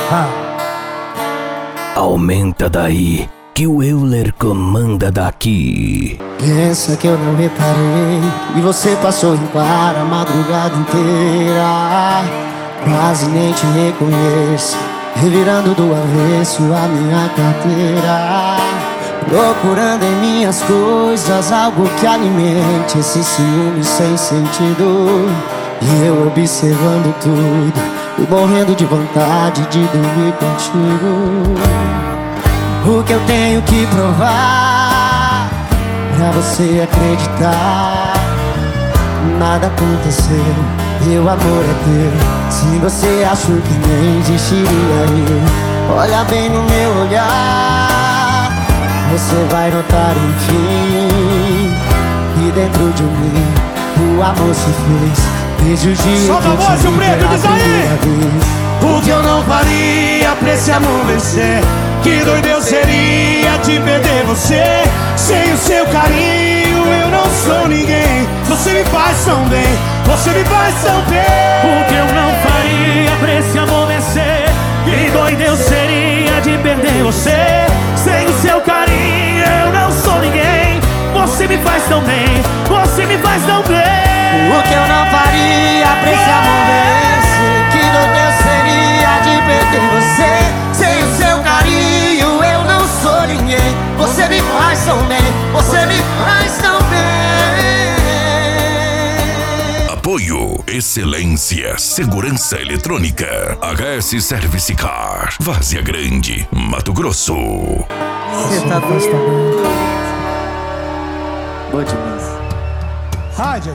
Aumenta daí, que o Euler comanda daqui. Pensa que eu não reparei e você passou em para a madrugada inteira. Quase nem te reconheço, revirando do avesso a minha carteira, procurando em minhas coisas algo que alimente esse ciúme sem sentido. E eu observando tudo e morrendo de vontade de dormir contigo. O que eu tenho que provar pra você acreditar? Nada aconteceu, meu amor é teu. Se você achou que nem existiria eu, olha bem no meu olhar, você vai notar enfim que dentro de mim o amor se fez. Desde o dia solta a voz, o preto, diz aí! O que eu não faria pra esse amor vencer? Que doido eu seria de perder você. Sem o seu carinho eu não sou ninguém. Você me faz tão bem, você me faz tão bem. O que eu não faria pra esse amor vencer? Que doido eu seria de perder você. Sem o seu carinho eu não sou ninguém. Você me faz tão bem, você me faz tão bem. O que eu não faria pra esse amor vencer? Que doido eu seria de perder você. Sem o seu carinho eu não sou ninguém. Você me faz tão bem, você me faz tão bem. Apoio, excelência, segurança eletrônica. HS Service Car, Várzea Grande, Mato Grosso. Você tá gostando? Boa demais. Rádio.